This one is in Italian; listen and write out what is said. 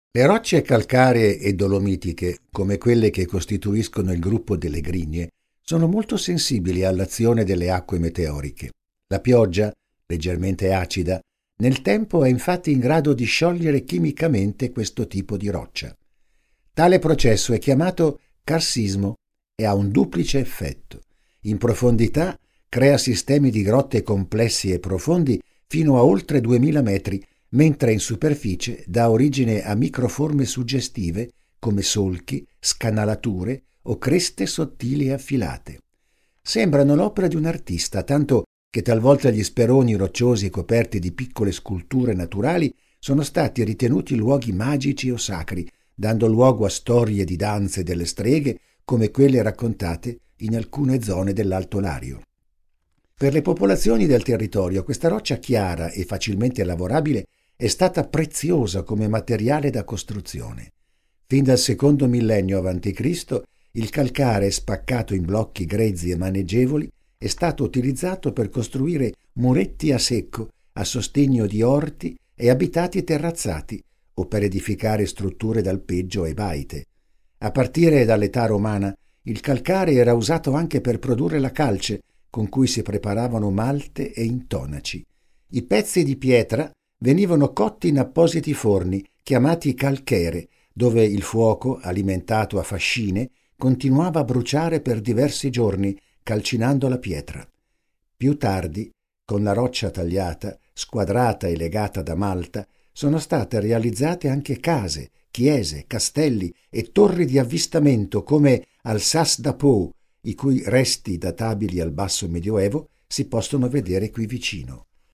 Le rocce calcaree e dolomitiche, come quelle che costituiscono il gruppo delle Grigne, sono molto sensibili all'azione delle acque meteoriche. La pioggia, leggermente acida, nel tempo è infatti in grado di sciogliere chimicamente questo tipo di roccia. Tale processo è chiamato carsismo e ha un duplice effetto. In profondità crea sistemi di grotte complessi e profondi fino a oltre 2000 metri, mentre in superficie dà origine a microforme suggestive come solchi, scanalature o creste sottili e affilate. Sembrano l'opera di un artista, tanto che talvolta gli speroni rocciosi coperti di piccole sculture naturali sono stati ritenuti luoghi magici o sacri, dando luogo a storie di danze delle streghe come quelle raccontate in alcune zone dell'Alto Lario. Per le popolazioni del territorio questa roccia chiara e facilmente lavorabile è stata preziosa come materiale da costruzione. Fin dal secondo millennio a.C., il calcare spaccato in blocchi grezzi e maneggevoli è stato utilizzato per costruire muretti a secco a sostegno di orti e abitati terrazzati o per edificare strutture d'alpeggio e baite. A partire dall'età romana, il calcare era usato anche per produrre la calce, con cui si preparavano malte e intonaci. I pezzi di pietra venivano cotti in appositi forni, chiamati calchere, dove il fuoco, alimentato a fascine, continuava a bruciare per diversi giorni, calcinando la pietra. Più tardi, con la roccia tagliata, squadrata e legata da malta, sono state realizzate anche case, chiese, castelli e torri di avvistamento come al Sas d'Apau, i cui resti databili al basso medioevo si possono vedere qui vicino.